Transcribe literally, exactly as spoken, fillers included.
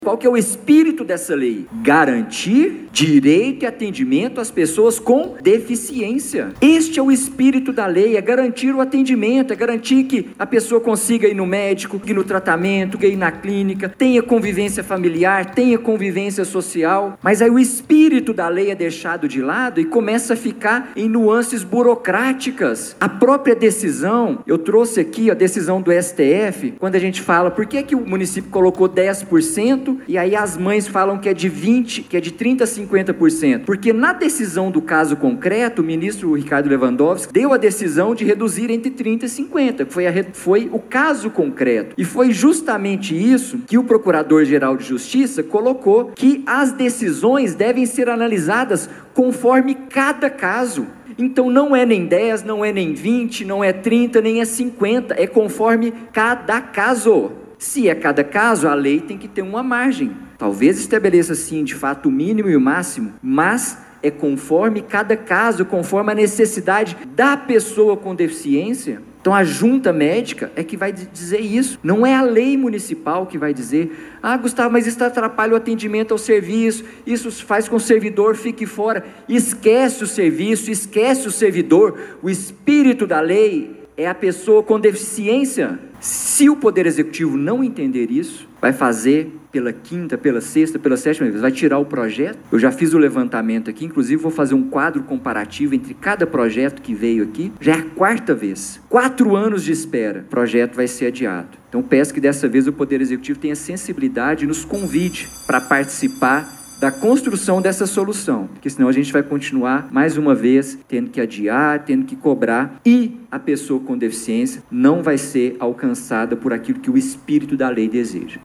Qual que é o espírito dessa lei? Garantir direito e atendimento às pessoas com deficiência. Este é o espírito da lei, é garantir o atendimento, é garantir que a pessoa consiga ir no médico, ir no tratamento, ir na clínica, tenha convivência familiar, tenha convivência social. Mas aí o espírito da lei é deixado de lado e começa a ficar em nuances burocráticas. A própria decisão, eu trouxe aqui a decisão do S T F, quando a gente fala por que, que o município colocou dez por cento, e aí as mães falam que é de vinte, que é de trinta a cinquenta por cento. Porque na decisão do caso concreto, o ministro Ricardo Lewandowski deu a decisão de reduzir entre trinta e cinquenta, que foi, a, foi o caso concreto. E foi justamente isso que o Procurador-Geral de Justiça colocou, que as decisões devem ser analisadas conforme cada caso. Então não é nem dez, não é nem vinte, não é trinta, nem é cinquenta, é conforme cada caso. Se é cada caso, a lei tem que ter uma margem. Talvez estabeleça, sim, de fato, o mínimo e o máximo, mas é conforme cada caso, conforme a necessidade da pessoa com deficiência. Então a junta médica é que vai dizer isso. Não é a lei municipal que vai dizer: ah, Gustavo, mas isso atrapalha o atendimento ao serviço, isso faz com que o servidor fique fora. Esquece o serviço, esquece o servidor. O espírito da lei é a pessoa com deficiência. Se o Poder Executivo não entender isso, vai fazer pela quinta, pela sexta, pela sétima vez, vai tirar o projeto. Eu já fiz o levantamento aqui, inclusive vou fazer um quadro comparativo entre cada projeto que veio aqui. Já é a quarta vez. Quatro anos de espera, o projeto vai ser adiado. Então peço que dessa vez o Poder Executivo tenha sensibilidade e nos convide para participar da construção dessa solução, porque senão a gente vai continuar, mais uma vez, tendo que adiar, tendo que cobrar, e a pessoa com deficiência não vai ser alcançada por aquilo que o espírito da lei deseja.